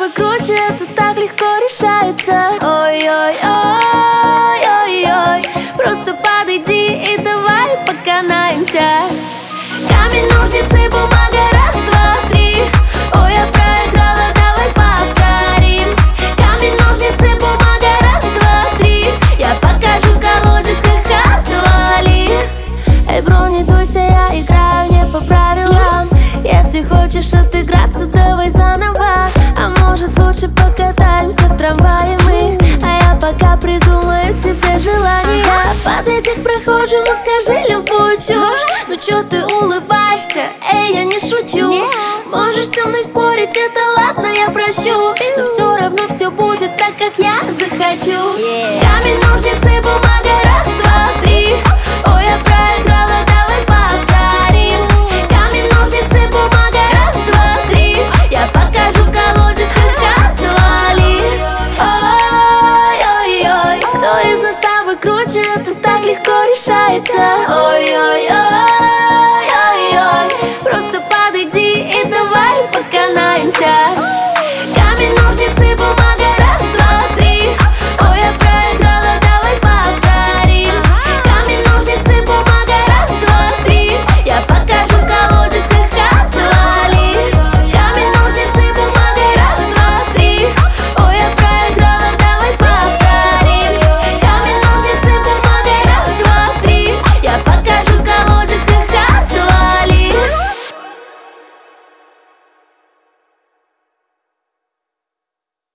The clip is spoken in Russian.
тобой круче, это так легко решается. Ой-ой-ой-ой-ой, просто подойди и давай поканаемся. Камень, ножницы, бумага, раз, два, три. Ой, я проиграла, давай повторим. Камень, ножницы, бумага, раз, два, три. Я покажу колодец, ха-ха, отвали. Эй, бро, не дуйся, я играю не по правилам. Если хочешь отыграться, давай заново. А может лучше покатаемся в трамвае мы. А я пока придумаю тебе желание. Подойди к прохожему, скажи любую чушь. Ну чё ты улыбаешься? Эй, я не шучу. Можешь со мной спорить, это ладно, я прощу. Но все равно все будет так, как я захочу. Камень, ножницы, бумага, раз, два, три. Ой, я проиграла, давай повторим. Камень, ножницы, бумага, раз, два, три. Я покажу колодец, ха-ха, отвали. Ой-ой-ой, кто из нас с тобой круче, это так легко решается. Ой-ой-ой-ой-ой, просто подойди и давай поканаемся.